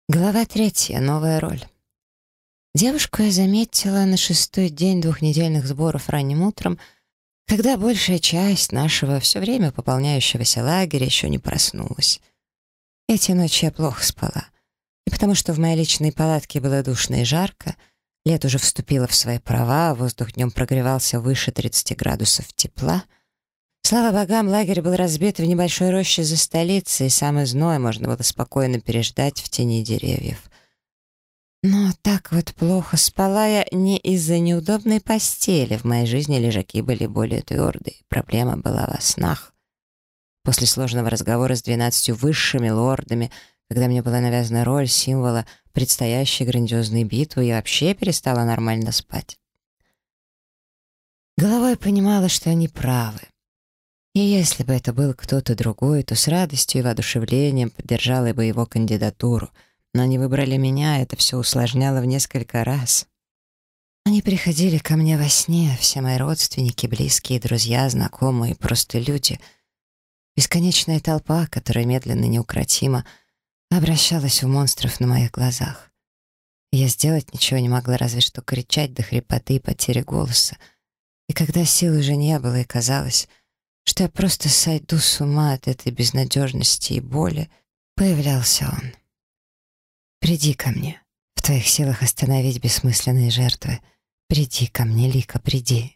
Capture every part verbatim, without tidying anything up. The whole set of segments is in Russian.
Глава третья. Новая роль. Девушку я заметила на шестой день двухнедельных сборов ранним утром, когда большая часть нашего все время пополняющегося лагеря еще не проснулась. Эти ночи я плохо спала. И потому что в моей личной палатке было душно и жарко, лето уже вступило в свои права, воздух днем прогревался выше тридцати градусов тепла. Слава богам, лагерь был разбит в небольшой роще за столицей, и самое зной можно было спокойно переждать в тени деревьев. Но так вот плохо спала я не из-за неудобной постели. В моей жизни лежаки были более твердые. Проблема была во снах. После сложного разговора с двенадцатью высшими лордами, когда мне была навязана роль символа предстоящей грандиозной битвы, я вообще перестала нормально спать. Головой понимала, что они правы. И если бы это был кто-то другой, то с радостью и воодушевлением поддержала бы его кандидатуру. Но они выбрали меня, это все усложняло в несколько раз. Они приходили ко мне во сне, все мои родственники, близкие, друзья, знакомые, просто люди. Бесконечная толпа, которая медленно и неукротимо обращалась в монстров на моих глазах. Я сделать ничего не могла, разве что кричать до хрипоты и потери голоса. И когда сил уже не было, и казалось, что я просто сойду с ума от этой безнадежности и боли, появлялся он. «Приди ко мне. В твоих силах остановить бессмысленные жертвы. Приди ко мне, Лика, приди».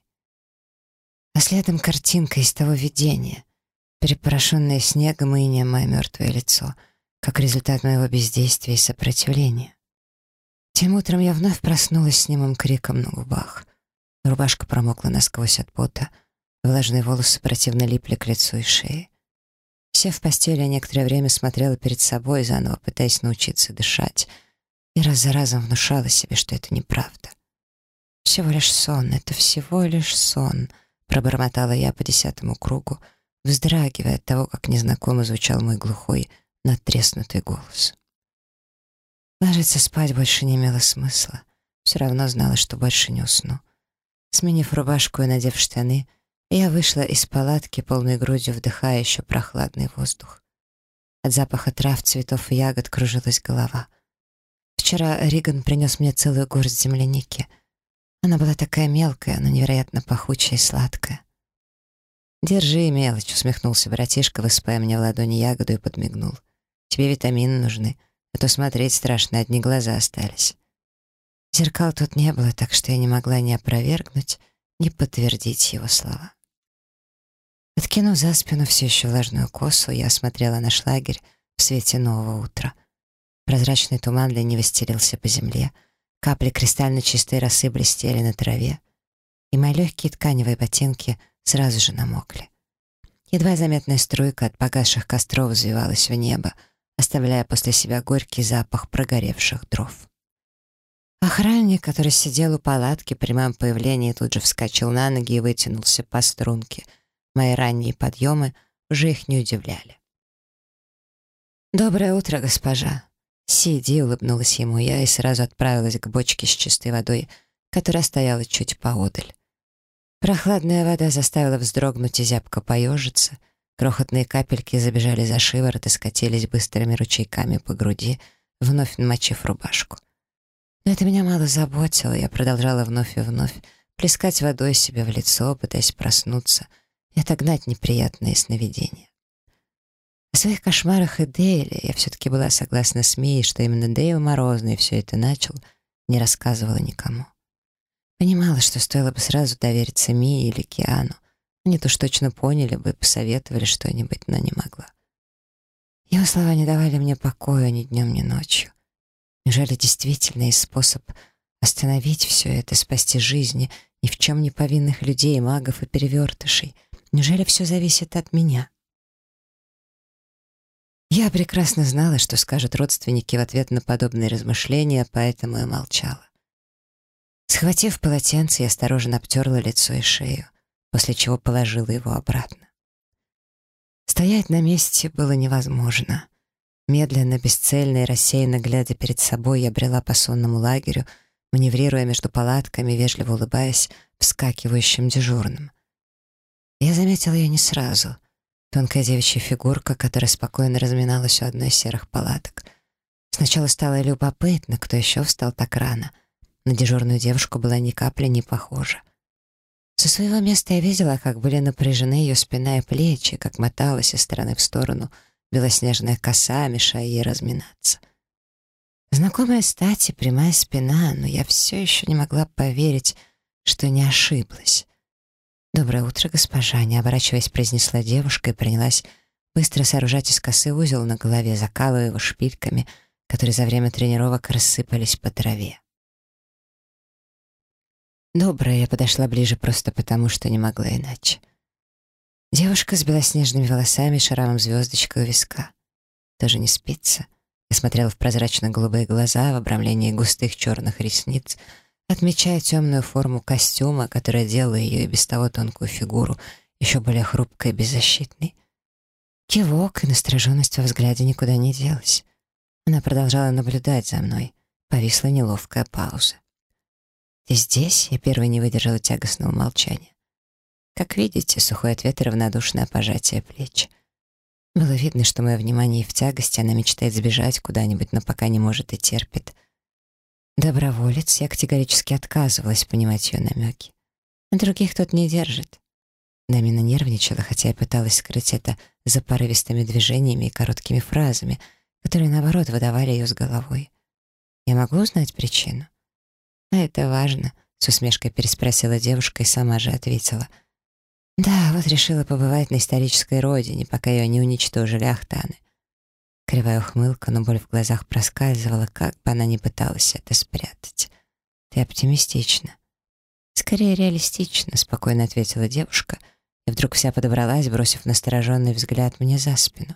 А следом картинка из того видения, перепорошенное снегом и инеем мое мертвое лицо, как результат моего бездействия и сопротивления. Тем утром я вновь проснулась с немым криком на губах. Рубашка промокла насквозь от пота, влажные волосы противно липли к лицу и шее. Сев в постели, я некоторое время смотрела перед собой, заново пытаясь научиться дышать, и раз за разом внушала себе, что это неправда. «Всего лишь сон, это всего лишь сон», — пробормотала я по десятому кругу, вздрагивая от того, как незнакомо звучал мой глухой, надтреснутый голос. Ложиться спать больше не имело смысла. Все равно знала, что больше не усну. Сменив рубашку и надев штаны, я вышла из палатки, полной грудью вдыхая еще прохладный воздух. От запаха трав, цветов и ягод кружилась голова. Вчера Риган принес мне целую горсть земляники. Она была такая мелкая, но невероятно пахучая и сладкая. «Держи, мелочь», — усмехнулся братишка, высыпая мне в ладони ягоду и подмигнул. «Тебе витамины нужны, а то смотреть страшно, одни глаза остались». Зеркал тут не было, так что я не могла ни опровергнуть, ни подтвердить его слова. Откинув за спину все еще влажную косу, я осмотрела наш лагерь в свете нового утра. Прозрачный туман лениво стелился по земле, капли кристально чистой росы блестели на траве, и мои легкие тканевые ботинки сразу же намокли. Едва заметная струйка от погасших костров взвивалась в небо, оставляя после себя горький запах прогоревших дров. Охранник, который сидел у палатки при моем появлении, тут же вскочил на ноги и вытянулся по струнке. Мои ранние подъемы уже их не удивляли. «Доброе утро, госпожа!» «Сиди», — улыбнулась ему я и сразу отправилась к бочке с чистой водой, которая стояла чуть поодаль. Прохладная вода заставила вздрогнуть и зябко поежиться. Крохотные капельки забежали за шиворот и скатились быстрыми ручейками по груди, вновь намочив рубашку. Но это меня мало заботило, я продолжала вновь и вновь плескать водой себе в лицо, пытаясь проснуться и отогнать неприятные сновидения. О своих кошмарах и Дейле я все-таки была согласна с Мией, что именно Дейл Морозный все это начал, не рассказывала никому. Понимала, что стоило бы сразу довериться Мии или Киану. Они-то уж точно поняли бы, посоветовали что-нибудь, но не могла. Его слова не давали мне покоя ни днем, ни ночью. Неужели действительно есть способ остановить все это, спасти жизни ни в чем не повинных людей, магов и перевертышей? Неужели все зависит от меня? Я прекрасно знала, что скажут родственники в ответ на подобные размышления, поэтому и молчала. Схватив полотенце, я осторожно обтерла лицо и шею, после чего положила его обратно. Стоять на месте было невозможно. Медленно, бесцельно и рассеянно глядя перед собой, я брела по сонному лагерю, маневрируя между палатками, вежливо улыбаясь вскакивающим дежурным. Я заметила ее не сразу. Тонкая девичья фигурка, которая спокойно разминалась у одной из серых палаток. Сначала стало любопытно, кто еще встал так рано. На дежурную девушку была ни капли не похожа. Со своего места я видела, как были напряжены ее спина и плечи, как моталась из стороны в сторону белоснежная коса, мешая ей разминаться. Знакомая стать и прямая спина, но я все еще не могла поверить, что не ошиблась. «Доброе утро, госпожа», — не оборачиваясь, произнесла девушка и принялась быстро сооружать из косы узел на голове, закалывая его шпильками, которые за время тренировок рассыпались по траве. «Доброе», — я подошла ближе просто потому, что не могла иначе. Девушка с белоснежными волосами и шрамом звездочкой у виска. Тоже не спится. Я смотрела в прозрачно-голубые глаза в обрамлении густых черных ресниц, отмечая темную форму костюма, которая делала ее и без того тонкую фигуру еще более хрупкой и беззащитной. Кивок и настороженность во взгляде никуда не делась. Она продолжала наблюдать за мной. Повисла неловкая пауза. «Ты здесь?» — я первой не выдержала тягостного молчания. Как видите, сухой ответ и равнодушное пожатие плеч. Было видно, что мое внимание и в тягости, она мечтает сбежать куда-нибудь, но пока не может и терпит. Доброволец, я категорически отказывалась понимать ее намеки. А других тут не держит. Дамина нервничала, хотя я пыталась скрыть это за порывистыми движениями и короткими фразами, которые, наоборот, выдавали ее с головой. Я могу узнать причину? А это важно, с усмешкой переспросила девушка и сама же ответила. Да, вот решила побывать на исторической родине, пока ее не уничтожили ахтаны. Кривая ухмылка, но боль в глазах проскальзывала, как бы она ни пыталась это спрятать. Ты оптимистична. Скорее реалистично, спокойно ответила девушка, и вдруг вся подобралась, бросив настороженный взгляд мне за спину.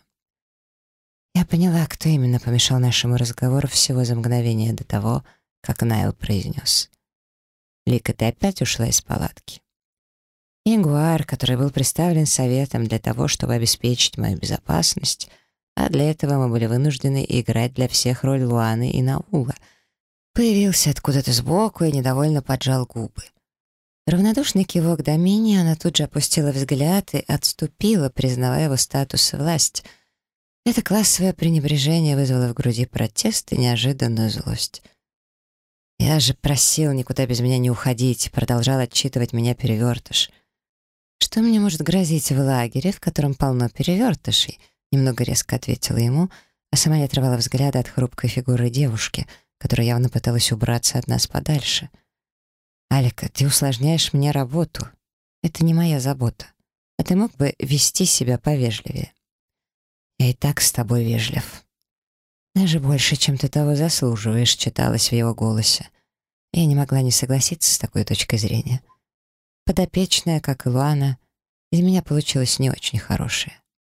Я поняла, кто именно помешал нашему разговору всего за мгновение до того, как Найл произнес. «Лика, ты опять ушла из палатки?» Ягуар, который был представлен советом для того, чтобы обеспечить мою безопасность, а для этого мы были вынуждены играть для всех роль Луаны и Наула, появился откуда-то сбоку и недовольно поджал губы. Равнодушный кивок Домини, она тут же опустила взгляд и отступила, признавая его статус и власть. Это классовое пренебрежение вызвало в груди протест и неожиданную злость. «Я же просил никуда без меня не уходить», — продолжал отчитывать меня перевертыш. «Что мне может грозить в лагере, в котором полно перевертышей?» Немного резко ответила ему, а сама не отрывала взгляда от хрупкой фигуры девушки, которая явно пыталась убраться от нас подальше. «Алика, ты усложняешь мне работу. Это не моя забота. А ты мог бы вести себя повежливее?» «Я и так с тобой вежлив». «Даже больше, чем ты того заслуживаешь», — читалось в его голосе. Я не могла не согласиться с такой точкой зрения. Подопечная, как и Луана, из меня получилась не очень хорошая.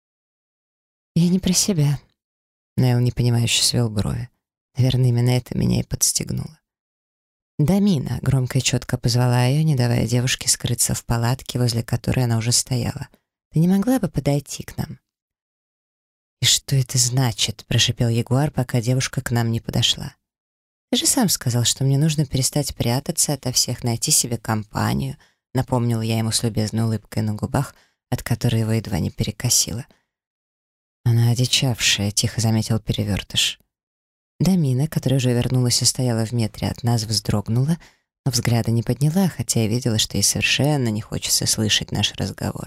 «Я не про себя». Найл непонимающе свел брови. Наверное, именно это меня и подстегнуло. «Дамина», — громко и четко позвала ее, не давая девушке скрыться в палатке, возле которой она уже стояла. «Ты не могла бы подойти к нам?» «И что это значит?» — прошипел Ягуар, пока девушка к нам не подошла. «Ты же сам сказал, что мне нужно перестать прятаться ото всех, найти себе компанию», — напомнил я ему с любезной улыбкой на губах, от которой его едва не перекосило. «Она одичавшая», — тихо заметил перевертыш. Дамина, которая уже вернулась и стояла в метре от нас, вздрогнула, но взгляда не подняла, хотя я видела, что ей совершенно не хочется слышать наш разговор.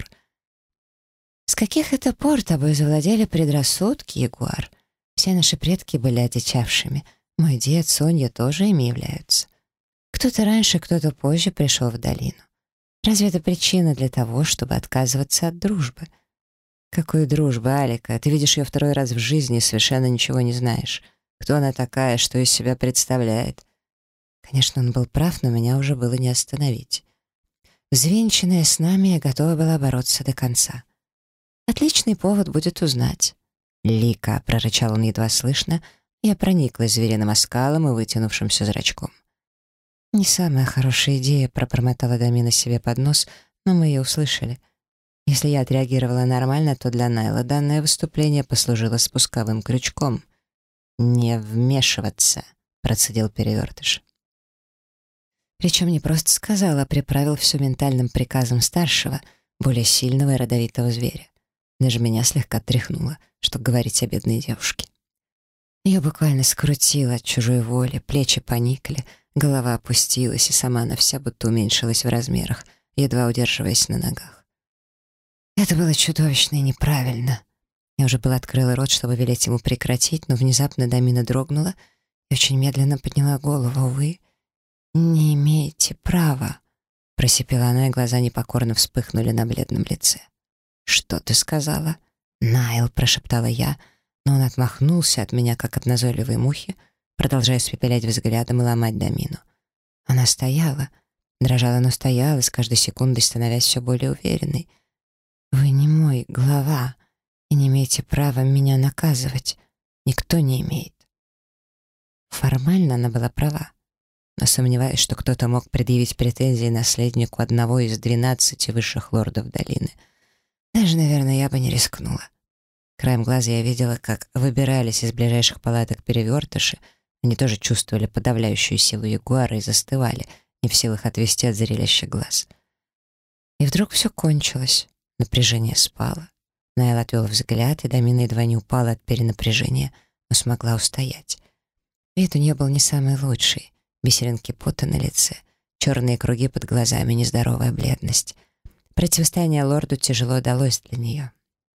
«С каких это пор тобой завладели предрассудки, Ягуар? Все наши предки были одичавшими. Мой дед, Соня тоже ими являются. Кто-то раньше, кто-то позже пришел в долину. Разве это причина для того, чтобы отказываться от дружбы?» «Какой дружбы, Алика? Ты видишь ее второй раз в жизни и совершенно ничего не знаешь. Кто она такая, что из себя представляет?» Конечно, он был прав, но меня уже было не остановить. Взвинченная с нами, я готова была бороться до конца. Отличный повод будет узнать. «Лика», — прорычал он едва слышно, я прониклась звериным оскалом и вытянувшимся зрачком. «Не самая хорошая идея», — пробормотала Дамина себе под нос, но мы ее услышали. Если я отреагировала нормально, то для Найла данное выступление послужило спусковым крючком. «Не вмешиваться», — процедил перевертыш. Причем не просто сказал, а приправил все ментальным приказом старшего, более сильного и родовитого зверя. Даже меня слегка тряхнуло, что говорить о бедной девушке. Ее буквально скрутило от чужой воли, плечи поникли, голова опустилась, и сама она вся будто уменьшилась в размерах, едва удерживаясь на ногах. Это было чудовищно и неправильно. Я уже было открыла рот, чтобы велеть ему прекратить, но внезапно Дамина дрогнула и очень медленно подняла голову. «Вы не имеете права», — просипела она, и глаза непокорно вспыхнули на бледном лице. «Что ты сказала?» «Найл», — прошептала я, но он отмахнулся от меня, как от назойливой мухи, продолжая испепелять взглядом и ломать Дамину. Она стояла, дрожала, но стояла, с каждой секундой становясь все более уверенной. «Вы не мой глава и не имеете права меня наказывать. Никто не имеет». Формально она была права, но сомневаюсь, что кто-то мог предъявить претензии наследнику одного из двенадцати высших лордов долины. Даже, наверное, я бы не рискнула. Краем глаза я видела, как выбирались из ближайших палаток перевертыши. Они тоже чувствовали подавляющую силу ягуара и застывали, не в силах отвести от зрелища глаз. И вдруг все кончилось. Напряжение спало. Найл отвел взгляд, и Дамина едва не упала от перенапряжения, но смогла устоять. Вид у нее был не самый лучший. Бисеринки пота на лице, черные круги под глазами, нездоровая бледность. Противостояние лорду тяжело далось для нее.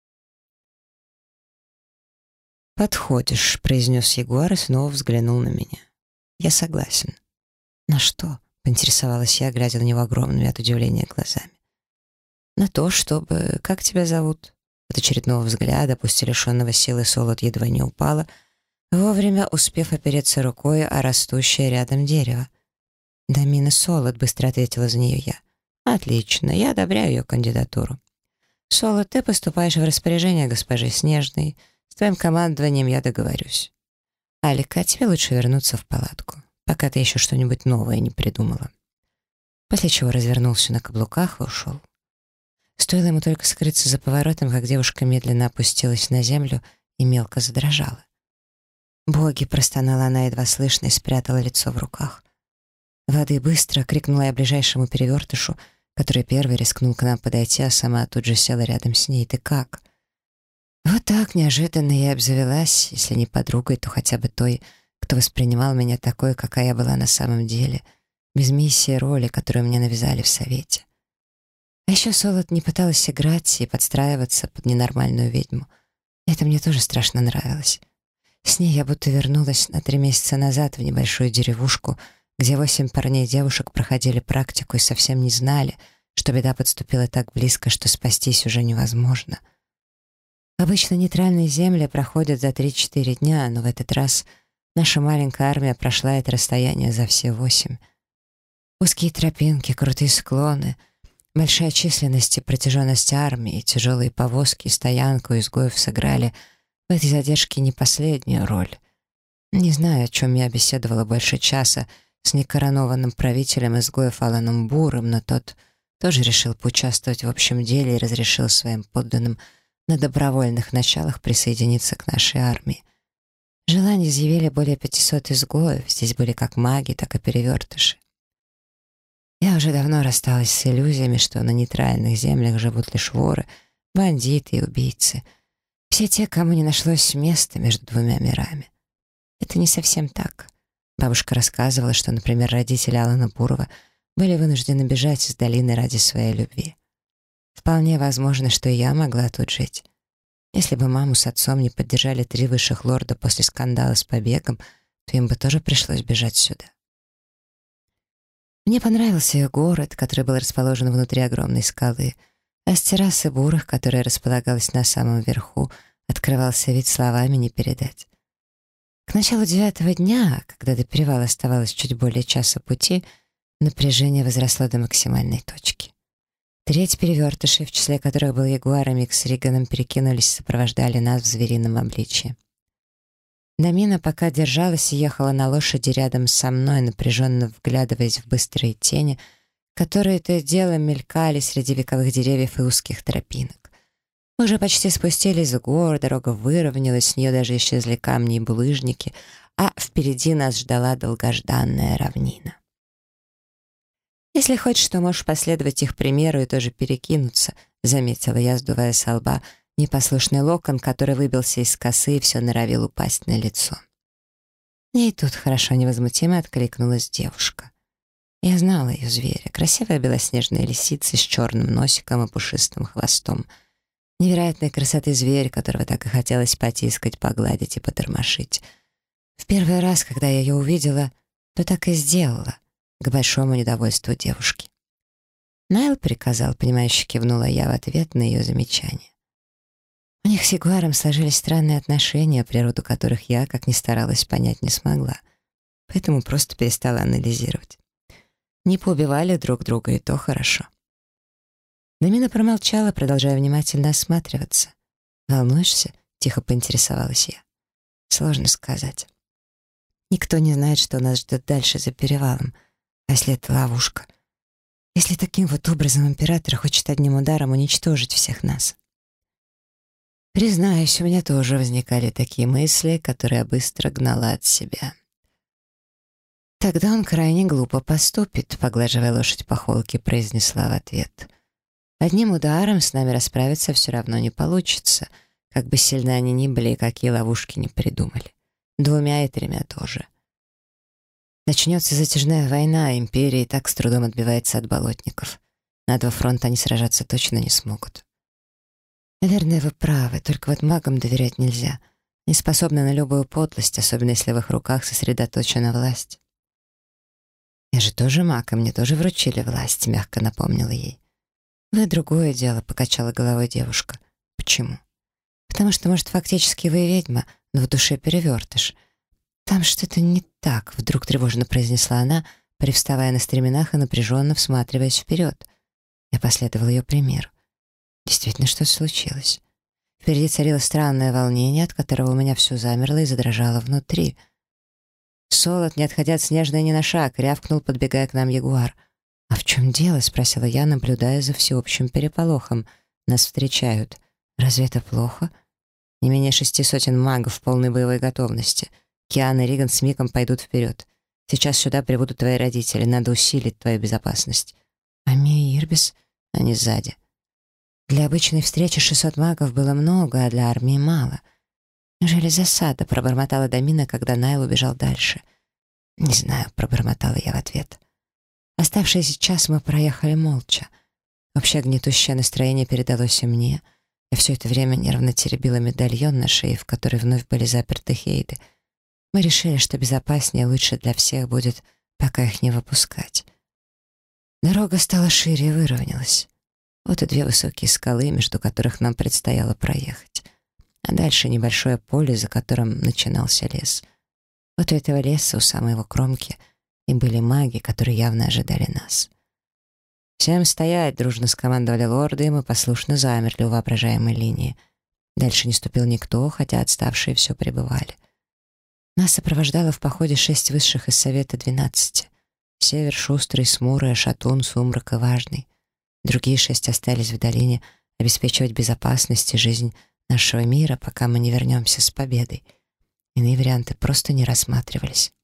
«Подходишь», — произнес ягуар и снова взглянул на меня. «Я согласен». «На что?» — поинтересовалась я, глядя на него огромными от удивления глазами. «На то, чтобы... Как тебя зовут?» От очередного взгляда, пусть и лишенного силы, Солод едва не упала, вовремя успев опереться рукой о растущее рядом дерево. «Дамина Солод», — быстро ответила за нее я. «Отлично, я одобряю ее кандидатуру. Солод, ты поступаешь в распоряжение госпожи Снежной. С твоим командованием я договорюсь. Алика, а тебе лучше вернуться в палатку, пока ты еще что-нибудь новое не придумала». После чего развернулся на каблуках и ушел. Стоило ему только скрыться за поворотом, как девушка медленно опустилась на землю и мелко задрожала. «Боги!» — простонала она едва слышно и спрятала лицо в руках. «Воды быстро!» — крикнула я ближайшему перевертышу, который первый рискнул к нам подойти, а сама тут же села рядом с ней. «Ты как?» Вот так неожиданно я обзавелась, если не подругой, то хотя бы той, кто воспринимал меня такой, какая я была на самом деле, без миссии и роли, которую мне навязали в совете. А еще Солод не пыталась играть и подстраиваться под ненормальную ведьму. Это мне тоже страшно нравилось. С ней я будто вернулась на три месяца назад в небольшую деревушку, где восемь парней и девушек проходили практику и совсем не знали, что беда подступила так близко, что спастись уже невозможно. Обычно нейтральные земли проходят за три-четыре дня, но в этот раз наша маленькая армия прошла это расстояние за все восемь. Узкие тропинки, крутые склоны, большая численность и протяженность армии, тяжелые повозки и стоянку изгоев сыграли в этой задержке не последнюю роль. Не знаю, о чем я беседовала больше часа с некоронованным правителем изгоев Аланом Буром, но тот тоже решил поучаствовать в общем деле и разрешил своим подданным на добровольных началах присоединиться к нашей армии. Желание изъявили более пятисот изгоев, здесь были как маги, так и перевертыши. Я уже давно рассталась с иллюзиями, что на нейтральных землях живут лишь воры, бандиты и убийцы. Все те, кому не нашлось места между двумя мирами. Это не совсем так. Бабушка рассказывала, что, например, родители Алана Бурова были вынуждены бежать из долины ради своей любви. Вполне возможно, что и я могла тут жить. Если бы маму с отцом не поддержали три высших лорда после скандала с побегом, то им бы тоже пришлось бежать сюда. Мне понравился ее город, который был расположен внутри огромной скалы, а с террасы бурых, которая располагалась на самом верху, открывался вид словами не передать. К началу девятого дня, когда до перевала оставалось чуть более часа пути, напряжение возросло до максимальной точки. Треть перевертышей, в числе которых был ягуар и Мик с Риганом, перекинулись и сопровождали нас в зверином обличье. Дамина пока держалась и ехала на лошади рядом со мной, напряженно вглядываясь в быстрые тени, которые то и дело мелькали среди вековых деревьев и узких тропинок. Мы уже почти спустились с гор, дорога выровнялась, с нее даже исчезли камни и булыжники, а впереди нас ждала долгожданная равнина. «Если хочешь, то можешь последовать их примеру и тоже перекинуться», — заметила я, сдувая со лба непослушный локон, который выбился из косы и все норовил упасть на лицо. И тут хорошо невозмутимо откликнулась девушка. Я знала ее зверя. Красивая белоснежная лисица с черным носиком и пушистым хвостом. Невероятной красоты зверь, которого так и хотелось потискать, погладить и потормошить. В первый раз, когда я ее увидела, то так и сделала, к большому недовольству девушки. Найл приказал, понимающе кивнула я в ответ на ее замечание. У них с ягуаром сложились странные отношения, природу которых я, как ни старалась, понять не смогла. Поэтому просто перестала анализировать. Не поубивали друг друга, и то хорошо. Дамина промолчала, продолжая внимательно осматриваться. «Волнуешься?» — тихо поинтересовалась я. «Сложно сказать. Никто не знает, что нас ждет дальше за перевалом. А если это ловушка? Если таким вот образом император хочет одним ударом уничтожить всех нас?» Признаюсь, у меня тоже возникали такие мысли, которые я быстро гнала от себя. «Тогда он крайне глупо поступит», — поглаживая лошадь по холке, произнесла в ответ. «Одним ударом с нами расправиться все равно не получится, как бы сильны они ни были и какие ловушки не придумали. Двумя и тремя тоже. Начнется затяжная война, а империя и так с трудом отбивается от болотников. На два фронта они сражаться точно не смогут». «Наверное, вы правы, только вот магам доверять нельзя. Они способны на любую подлость, особенно если в их руках сосредоточена власть». «Я же тоже маг, и мне тоже вручили власть», — мягко напомнила ей. «Вы другое дело», — покачала головой девушка. «Почему?» «Потому что, может, фактически вы ведьма, но в душе перевертыш. Там что-то не так», — вдруг тревожно произнесла она, привставая на стременах и напряженно всматриваясь вперед. Я последовала ее примеру. Действительно, что случилось? Впереди царило странное волнение, от которого у меня все замерло и задрожало внутри. «Солод, не отходя от снежной ни на шаг!» — рявкнул, подбегая к нам ягуар. «А в чем дело?» — спросила я, наблюдая за всеобщим переполохом. «Нас встречают. Разве это плохо?» Не менее шести сотен магов в полной боевой готовности. Киан и Риган с Миком пойдут вперед. Сейчас сюда прибудут твои родители. Надо усилить твою безопасность. А Мия и Ирбис? Они сзади. Для обычной встречи шестьсот магов было много, а для армии мало. «Неужели засада?» — пробормотала Дамина, когда Найл убежал дальше. «Не знаю», — пробормотала я в ответ. Оставшийся час мы проехали молча. Общее гнетущее настроение передалось и мне. Я все это время нервно теребила медальон на шее, в который вновь были заперты Хейды. Мы решили, что безопаснее и лучше для всех будет пока их не выпускать. Дорога стала шире и выровнялась. Вот и две высокие скалы, между которых нам предстояло проехать. А дальше небольшое поле, за которым начинался лес. Вот у этого леса, у самой его кромки, и были маги, которые явно ожидали нас. «Всем стоять!» — дружно скомандовали лорды, и мы послушно замерли у воображаемой линии. Дальше не ступил никто, хотя отставшие все пребывали. Нас сопровождало в походе шесть высших из Совета двенадцати. Север, Шустрый, Смурый, Шатун, Сумрак и Важный. Другие шесть остались в долине обеспечивать безопасность и жизнь нашего мира, пока мы не вернемся с победой. Иные варианты просто не рассматривались.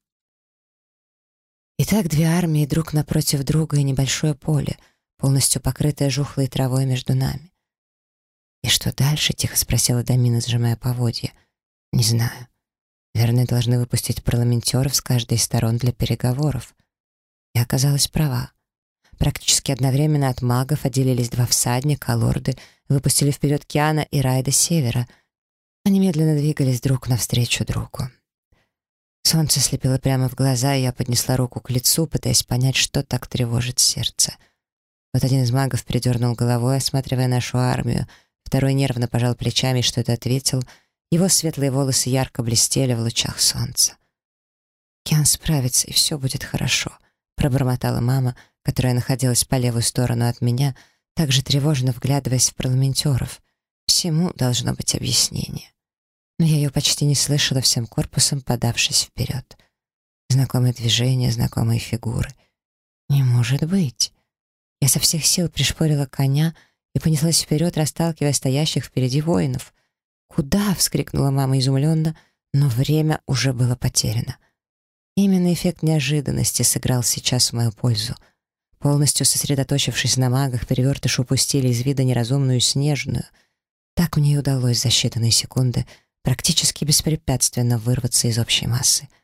Итак, две армии друг напротив друга и небольшое поле, полностью покрытое жухлой травой между нами. «И что дальше?» — тихо спросила Дамина, сжимая поводья. «Не знаю. Наверное, должны выпустить парламентеров с каждой из сторон для переговоров». Я оказалась права. Практически одновременно от магов отделились два всадника, а лорды выпустили вперед Киана и Райда с севера. Они медленно двигались друг навстречу другу. Солнце слепило прямо в глаза, и я поднесла руку к лицу, пытаясь понять, что так тревожит сердце. Вот один из магов придернул головой, осматривая нашу армию, второй нервно пожал плечами и что-то ответил. Его светлые волосы ярко блестели в лучах солнца. «Киан справится, и все будет хорошо», — пробормотала мама, которая находилась по левую сторону от меня, также тревожно вглядываясь в парламентеров. Всему должно быть объяснение. Но я ее почти не слышала, всем корпусом подавшись вперед. Знакомые движения, знакомые фигуры. Не может быть. Я со всех сил пришпорила коня и понеслась вперед, расталкивая стоящих впереди воинов. «Куда?» — вскрикнула мама изумленно, но время уже было потеряно. Именно эффект неожиданности сыграл сейчас в мою пользу. Полностью сосредоточившись на магах, перевертыш упустили из вида неразумную Снежную. Так мне и удалось за считанные секунды практически беспрепятственно вырваться из общей массы.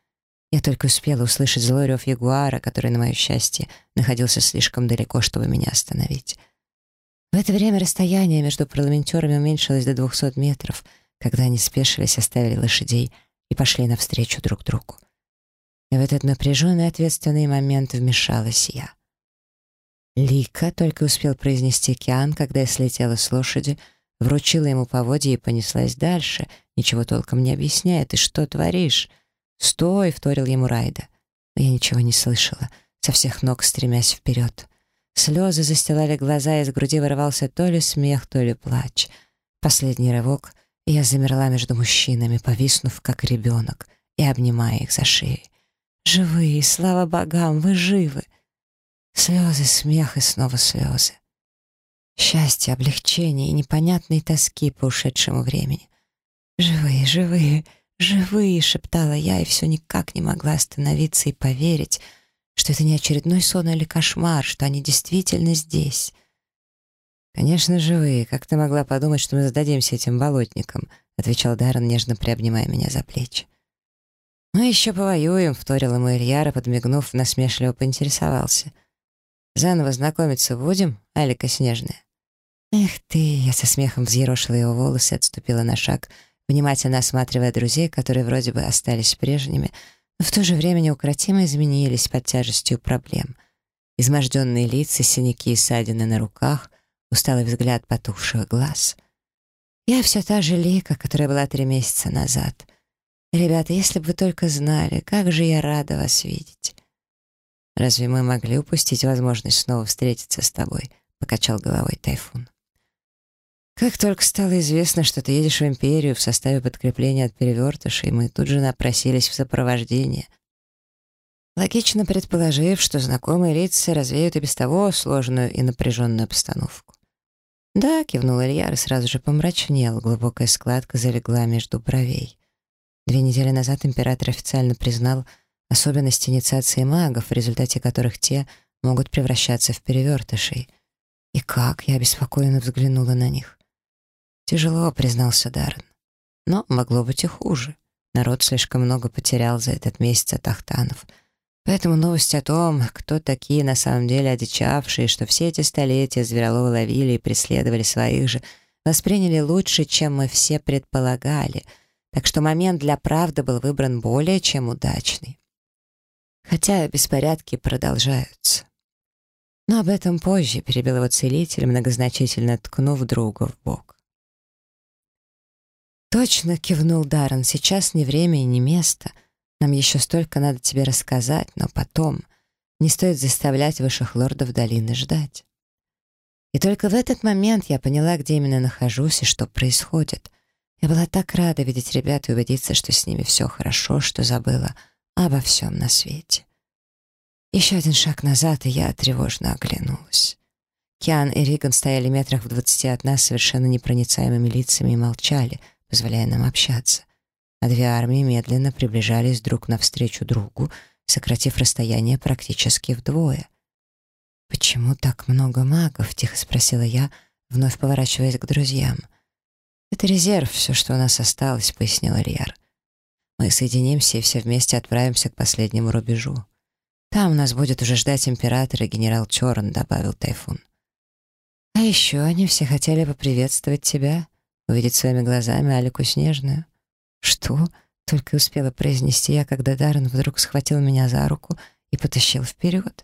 Я только успела услышать злой рев ягуара, который, на мое счастье, находился слишком далеко, чтобы меня остановить. В это время расстояние между парламентерами уменьшилось до двухсот метров, когда они спешились, оставили лошадей и пошли навстречу друг другу. И в этот напряженный ответственный момент вмешалась я. «Лика», — только успел произнести Киан, когда я слетела с лошади, вручила ему поводья и понеслась дальше, ничего толком не объясняя. «Ты что творишь?» «Стой!» — вторил ему Райда. Но я ничего не слышала, со всех ног стремясь вперед. Слезы застилали глаза, из груди вырывался то ли смех, то ли плач. Последний рывок, и я замерла между мужчинами, повиснув, как ребенок, и обнимая их за шею. «Живые! Слава богам! Вы живы!» Слезы, смех и снова слезы. Счастье, облегчение и непонятной тоски по ушедшему времени. «Живые, живые, живые!» — шептала я, и все никак не могла остановиться и поверить, что это не очередной сон или кошмар, что они действительно здесь. «Конечно, живые. Как ты могла подумать, что мы сдадимся этим болотникам?» — отвечал Даррен, нежно приобнимая меня за плечи. «Мы еще повоюем», — вторил ему Ильяра, подмигнув, насмешливо поинтересовался. «Заново знакомиться будем, Алика Снежная?» «Эх ты!» — я со смехом взъерошила его волосы и отступила на шаг, внимательно осматривая друзей, которые вроде бы остались прежними, но в то же время неукротимо изменились под тяжестью проблем. Изможденные лица, синяки и ссадины на руках, усталый взгляд потухших глаз. Я все та же Лика, которая была три месяца назад. Ребята, если бы вы только знали, как же я рада вас видеть. «Разве мы могли упустить возможность снова встретиться с тобой?» — покачал головой Тайфун. «Как только стало известно, что ты едешь в Империю в составе подкрепления от перевертышей, мы тут же напросились в сопровождение, логично предположив, что знакомые лица развеют и без того сложную и напряженную обстановку». «Да», — кивнул Ильяр и сразу же помрачнел, глубокая складка залегла между бровей. Две недели назад император официально признал особенность инициации магов, в результате которых те могут превращаться в перевертышей. И как? Я беспокойно взглянула на них. «Тяжело», — признался Даррен. «Но могло быть и хуже. Народ слишком много потерял за этот месяц от ахтанов. Поэтому новость о том, кто такие на самом деле одичавшие, что все эти столетия звероловы ловили и преследовали своих же, восприняли лучше, чем мы все предполагали. Так что момент для правды был выбран более чем удачный. Хотя беспорядки продолжаются. Но об этом позже», — перебил его целитель, многозначительно ткнув друга в бок. «Точно», — кивнул Даррен, — «сейчас не время и не место. Нам еще столько надо тебе рассказать, но потом не стоит заставлять высших лордов долины ждать». И только в этот момент я поняла, где именно нахожусь и что происходит. Я была так рада видеть ребят и убедиться, что с ними все хорошо, что забыла обо всем на свете. Еще один шаг назад, и я тревожно оглянулась. Киан и Риган стояли метрах в двадцати от нас совершенно непроницаемыми лицами и молчали, позволяя нам общаться. А две армии медленно приближались друг навстречу другу, сократив расстояние практически вдвое. «Почему так много магов?» — тихо спросила я, вновь поворачиваясь к друзьям. «Это резерв, все, что у нас осталось», — пояснил Ильяр. «Мы соединимся и все вместе отправимся к последнему рубежу. Там нас будет уже ждать император и генерал Чорн», — добавил Тайфун. «А еще они все хотели поприветствовать тебя, увидеть своими глазами Алику Снежную». «Что?» — только и успела произнести я, когда Даррен вдруг схватил меня за руку и потащил вперед.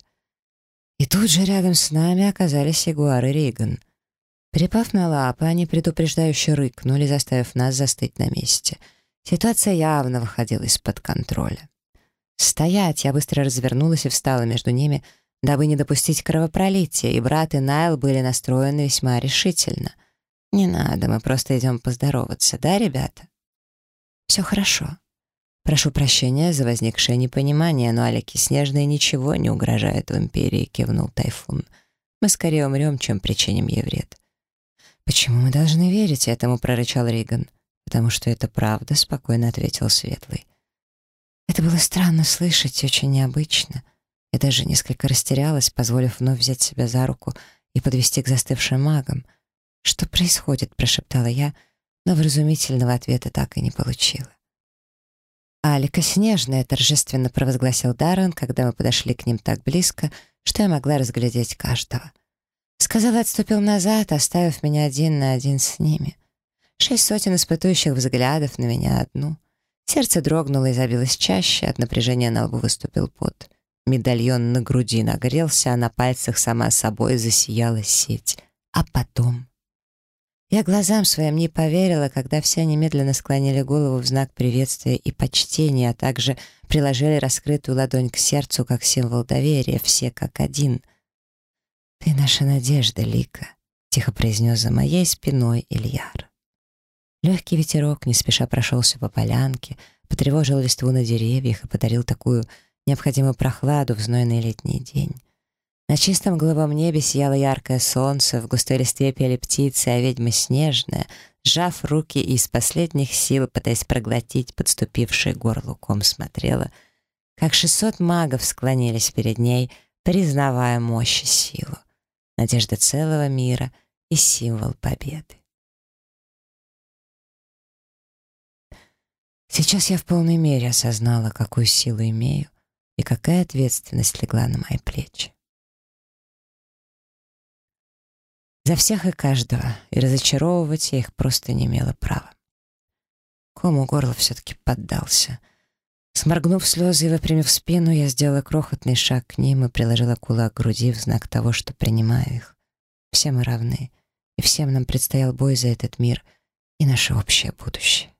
И тут же рядом с нами оказались Ягуар и Риган. Припав на лапы, они предупреждающе рыкнули, заставив нас застыть на месте. Ситуация явно выходила из-под контроля. «Стоять!» — я быстро развернулась и встала между ними, дабы не допустить кровопролития, и брат и Найл были настроены весьма решительно. «Не надо, мы просто идем поздороваться, да, ребята?» «Все хорошо. Прошу прощения за возникшее непонимание, но Алике Снежной ничего не угрожает в Империи», — кивнул Тайфун. «Мы скорее умрем, чем причиним ей вред». «Почему мы должны верить этому?» — прорычал Риган. «Потому что это правда», — спокойно ответил Светлый. Это было странно слышать и очень необычно. Я даже несколько растерялась, позволив вновь взять себя за руку и подвести к застывшим магам. «Что происходит?» — прошептала я, но вразумительного ответа так и не получила. «Алика Снежная», — торжественно провозгласил Даррен, когда мы подошли к ним так близко, что я могла разглядеть каждого. Сказал и отступил назад, оставив меня один на один с ними. Шесть сотен испытующих взглядов на меня одну. Сердце дрогнуло и забилось чаще, от напряжения на лбу выступил пот. Медальон на груди нагрелся, а на пальцах сама собой засияла сеть. А потом... Я глазам своим не поверила, когда все немедленно склонили голову в знак приветствия и почтения, а также приложили раскрытую ладонь к сердцу как символ доверия, все как один. «Ты наша надежда, Лика», — тихо произнес за моей спиной Ильяр. Легкий ветерок не спеша прошелся по полянке, потревожил листву на деревьях и подарил такую необходимую прохладу в знойный летний день. На чистом голубом небе сияло яркое солнце, в густой листве пели птицы, а ведьма Снежная, сжав руки и из последних сил, пытаясь проглотить подступивший горлу ком, смотрела, как шестьсот магов склонились перед ней, признавая мощь и силу, надежда целого мира и символ победы. Сейчас я в полной мере осознала, какую силу имею и какая ответственность легла на мои плечи. За всех и каждого, и разочаровывать я их просто не имела права. Ком у горла все-таки поддался. Сморгнув слезы и выпрямив спину, я сделала крохотный шаг к ним и приложила кулак к груди в знак того, что принимаю их. Все мы равны, и всем нам предстоял бой за этот мир и наше общее будущее.